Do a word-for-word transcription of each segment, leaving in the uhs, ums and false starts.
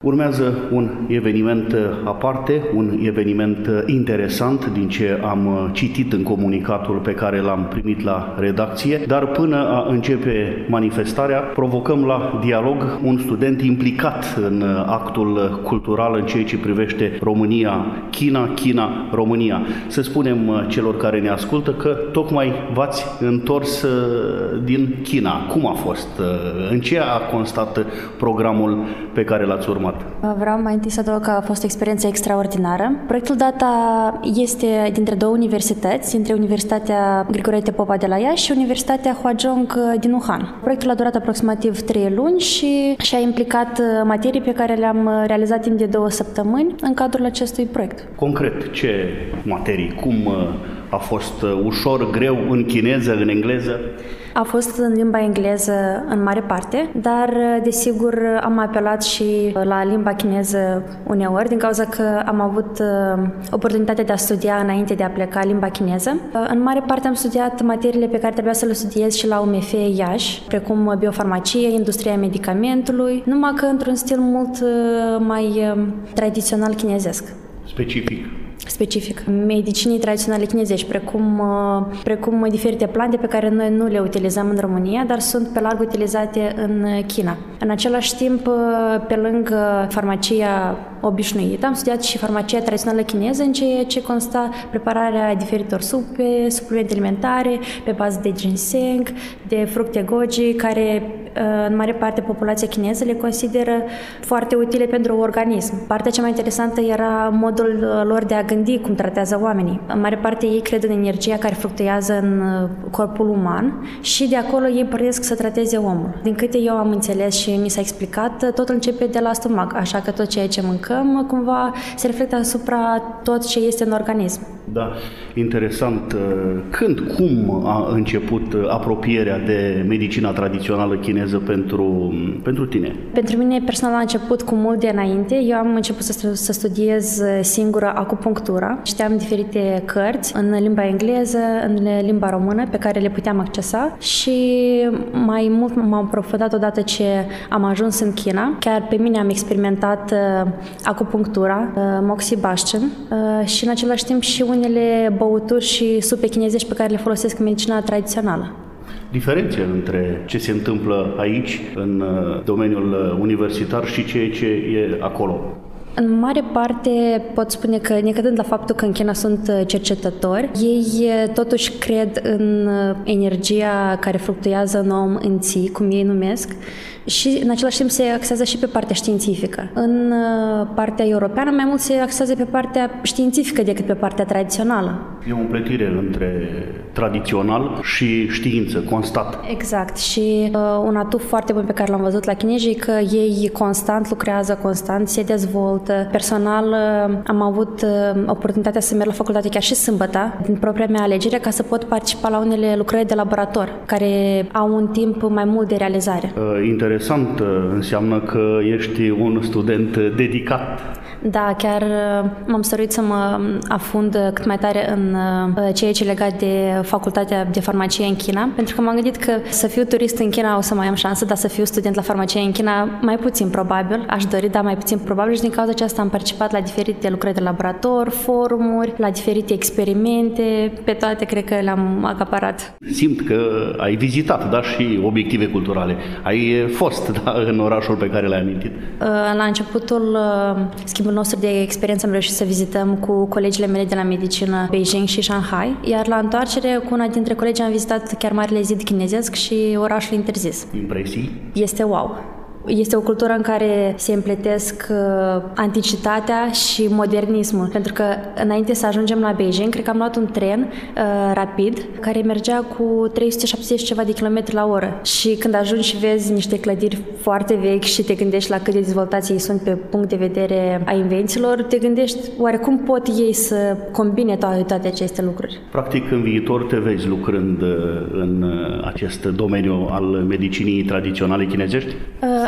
Urmează un eveniment aparte, un eveniment interesant din ce am citit în comunicatul pe care l-am primit la redacție, dar până a începe manifestarea, provocăm la dialog un student implicat în actul cultural în ceea ce privește România-China, China-România. Să spunem celor care ne ascultă că tocmai v-ați întors din China. Cum a fost? În ce a constat programul pe care l-ați urmat? Vreau mai întâi să adaug că a fost o experiență extraordinară. Proiectul DATA este dintre două universități, dintre Universitatea Grigore Popa de la Iași și Universitatea Huazhong din Wuhan. Proiectul a durat aproximativ trei luni și și-a implicat materii pe care le-am realizat timp de două săptămâni în cadrul acestui proiect. Concret, ce materii? Cum a fost? Ușor, greu, în chineză, în engleză? A fost în limba engleză în mare parte, dar desigur am apelat și la limba chineză uneori, din cauza că am avut oportunitatea de a studia înainte de a pleca limba chineză. În mare parte am studiat materiile pe care trebuia să le studiez și la U M F Iași, precum biofarmacie, industria medicamentului, numai că într-un stil mult mai tradițional chinezesc. Specific. Specific. Medicinii tradiționale chinezești, precum, precum diferite plante pe care noi nu le utilizăm în România, dar sunt pe larg utilizate în China. În același timp, pe lângă farmacia obișnuită, am studiat și farmacia tradițională chineză, în ceea ce consta prepararea diferitor supe, suplimente alimentare, pe bază de ginseng, de fructe goji, care în mare parte populația chineză le consideră foarte utile pentru organism. Partea cea mai interesantă era modul lor de a gândi cum tratează oamenii. În mare parte ei cred în energia care fluctuează în corpul uman și de acolo ei părăsc să trateze omul. Din câte eu am înțeles și mi s-a explicat, totul începe de la stomac, așa că tot ceea ce mâncăm cumva se reflectă asupra tot ce este în organism. Da, interesant. Când, cum a început apropierea de medicina tradițională chineză pentru, pentru tine? Pentru mine personal a început cu mult de înainte. Eu am început să, să studiez singură acupunctura. Știam diferite cărți în limba engleză, în limba română, pe care le puteam accesa și mai mult m-am aprofundat odată ce am ajuns în China. Chiar pe mine am experimentat acupunctura, moxibustion și în același timp și unele băuturi și supe chinezești pe care le folosesc în medicina tradițională. Diferențe între ce se întâmplă aici, în domeniul universitar, și ceea ce e acolo? În mare parte pot spune că, necădând la faptul că în China sunt cercetători, ei totuși cred în energia care fluctuează în om în ții, cum ei numesc, și în același timp se axează și pe partea științifică. În partea europeană mai mult se axează pe partea științifică decât pe partea tradițională. E o împletire între tradițional și știință, constat. Exact. Și uh, un atu foarte bun pe care l-am văzut la chinezi e că ei constant lucrează, constant se dezvoltă. Personal uh, am avut uh, oportunitatea să merg la facultate chiar și sâmbătă, din propria mea alegere, ca să pot participa la unele lucrări de laborator, care au un timp mai mult de realizare. Uh, interesant, înseamnă că ești un student dedicat. Da, chiar m-am stăruit să mă afund cât mai tare în ceea ce e legat de facultatea de farmacie în China, pentru că m-am gândit că să fiu turist în China o să mai am șansă, dar să fiu student la farmacie în China mai puțin probabil, aș dori, dar mai puțin probabil, și din cauza aceasta am participat la diferite lucrări de laborator, forumuri, la diferite experimente, pe toate cred că le-am acaparat. Simt că ai vizitat, da, și obiective culturale. Ai fost, da, în orașul pe care l-ai amintit. La începutul schimbul nostru de experiență am reușit să vizităm cu colegile mele de la medicină Beijing și Shanghai, iar la întoarcere cu una dintre colegi am vizitat chiar Marele Zid chinezesc și orașul interzis. Impresii? Este wow! Este o cultură în care se împletesc uh, anticitatea și modernismul, pentru că înainte să ajungem la Beijing, cred că am luat un tren uh, rapid care mergea cu trei sute șaptezeci ceva de kilometri la oră și când ajungi și vezi niște clădiri foarte vechi și te gândești la cât de dezvoltați ei sunt pe punct de vedere a invențiilor, te gândești oare cum pot ei să combine toate, toate aceste lucruri. Practic, în viitor te vezi lucrând în acest domeniu al medicinii tradiționale chinezești? Uh,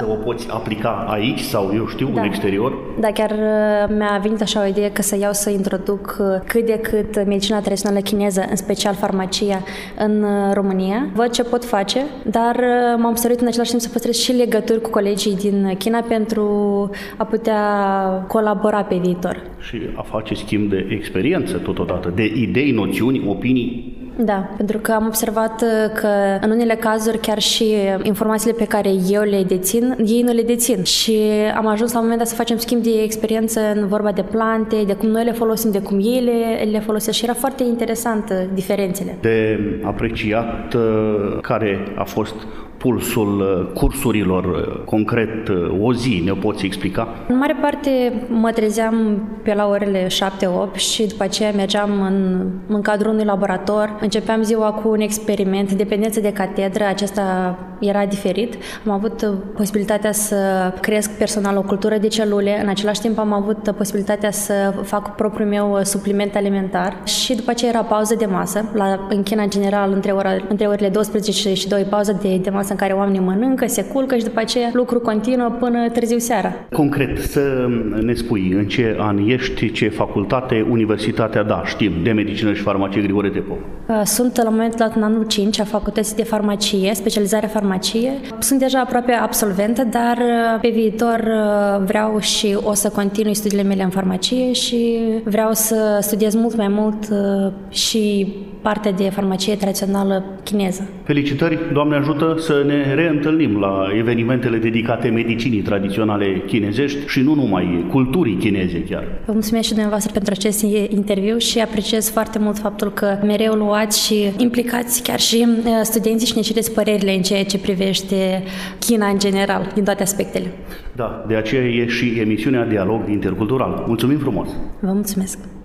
o poți aplica aici sau, eu știu, da. în exterior? Da, chiar mi-a venit așa o idee că să iau să introduc cât de cât medicina tradițională chineză, în special farmacia, în România. Văd ce pot face, dar m-am stăruit în același timp să păstrez și legături cu colegii din China pentru a putea colabora pe viitor. Și a face schimb de experiență totodată, de idei, noțiuni, opinii. Da, pentru că am observat că în unele cazuri chiar și informațiile pe care eu le dețin, ei nu le dețin. Și am ajuns la un moment dat să facem schimb de experiență în vorba de plante, de cum noi le folosim, de cum ei le, le folosesc și era foarte interesant diferențele. De apreciat care a fost pulsul cursurilor, concret, o zi, ne poți explica? În mare parte mă trezeam pe la orele șapte opt și după aceea mergeam în, în cadrul unui laborator. Începeam ziua cu un experiment, în dependență de catedră, acesta era diferit. Am avut posibilitatea să cresc personal o cultură de celule, în același timp am avut posibilitatea să fac propriul meu supliment alimentar și după aceea era pauză de masă. La, în China, în general, între, ora, între orele douăsprezece și două, pauză de, de masă în care oamenii mănâncă, se culcă și după aceea lucru continuă până târziu seara. Concret, să ne spui în ce an ești, ce facultate, universitatea, da, știm, de medicină și farmacie Grigore Tepov. Sunt la momentul dat în anul cinci a facultății de farmacie, specializare farmacie. Sunt deja aproape absolventă, dar pe viitor vreau și o să continui studiile mele în farmacie și vreau să studiez mult mai mult și partea de farmacie tradițională chineză. Felicitări, Doamne ajută să ne reîntâlnim la evenimentele dedicate medicinii tradiționale chinezești și nu numai, culturii chineze chiar. Vă mulțumesc și dumneavoastră pentru acest interviu și apreciez foarte mult faptul că mereu luați și implicați chiar și studenții și ne cereți părerile în ceea ce privește China în general, din toate aspectele. Da, de aceea e și emisiunea Dialog Intercultural. Mulțumim frumos! Vă mulțumesc!